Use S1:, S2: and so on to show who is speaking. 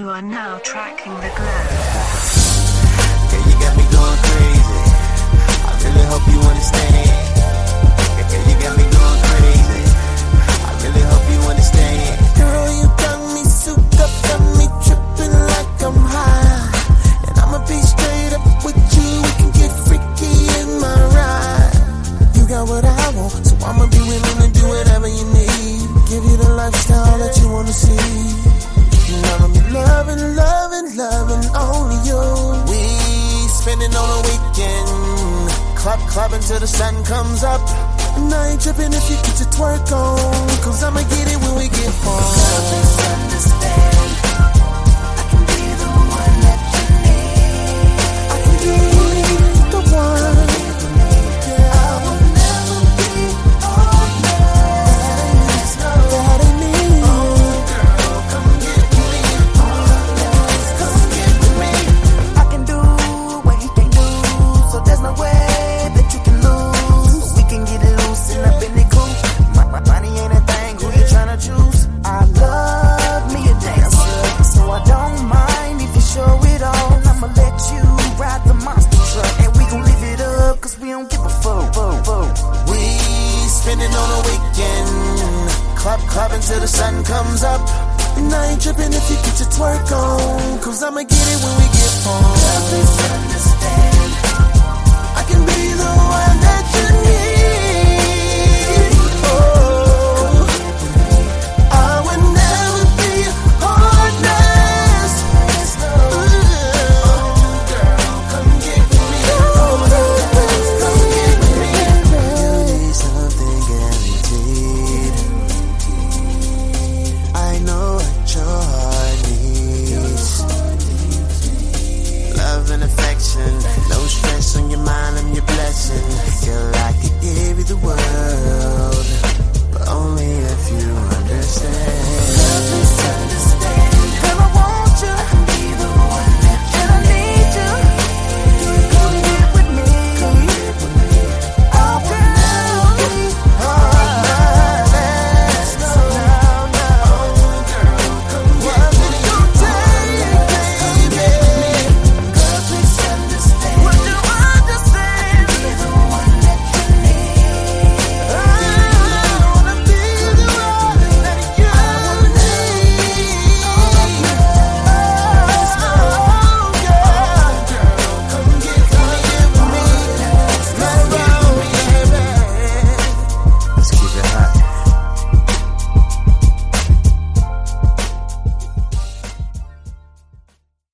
S1: You are now tracking the glow.
S2: Yeah, you got me going crazy. I really hope you understand. Yeah, you got me going crazy. I really hope you understand.
S3: Girl, you got me souped up, got me tripping like I'm high. And I'ma be straight up with you. We can get freaky in my ride. You got what I want, so I'ma be willing to do whatever you need. Give you the lifestyle that you wanna see. I'ma be loving only you. We spending on a weekend, clubbing till the sun comes up. And I ain't tripping if you get your twerk on, cause I'ma get it when we get home. Please understand, I can be the one that you need. I can be the one. Clubbing till the sun comes up. And I ain't tripping if you get your twerk on, cause I'ma get it when we get home.